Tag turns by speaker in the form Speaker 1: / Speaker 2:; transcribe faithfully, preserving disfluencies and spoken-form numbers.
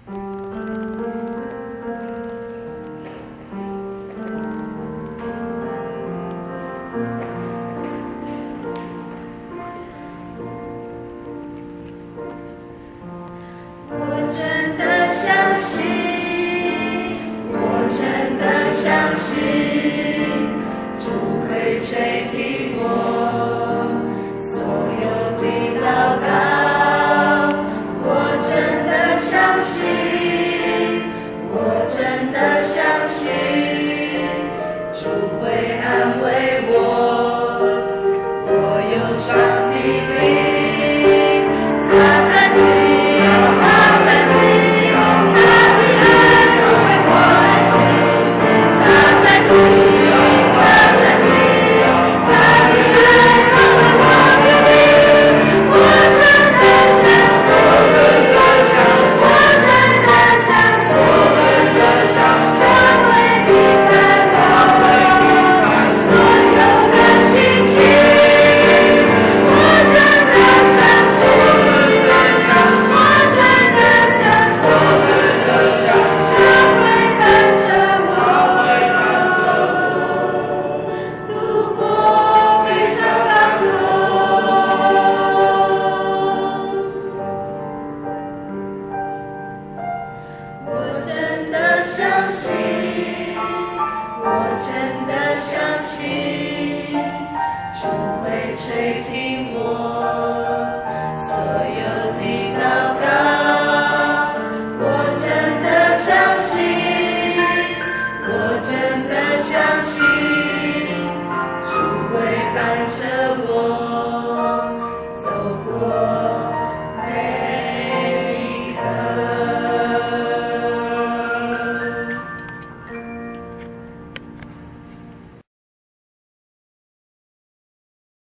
Speaker 1: 我真的相信，我真的相信，主会垂听我所有的祷告。我真的相信，我真的相信，主会安慰我。我有上帝灵，他在听，他在听，他的爱安慰我的心。他在听，他在听，他的爱安慰我的灵。我真的相信，我真的相信，他会明白我所有的心情。我真的相信，我真的相信，他会伴着我度过悲伤港口。我真的相信，我真的相信，主会垂听我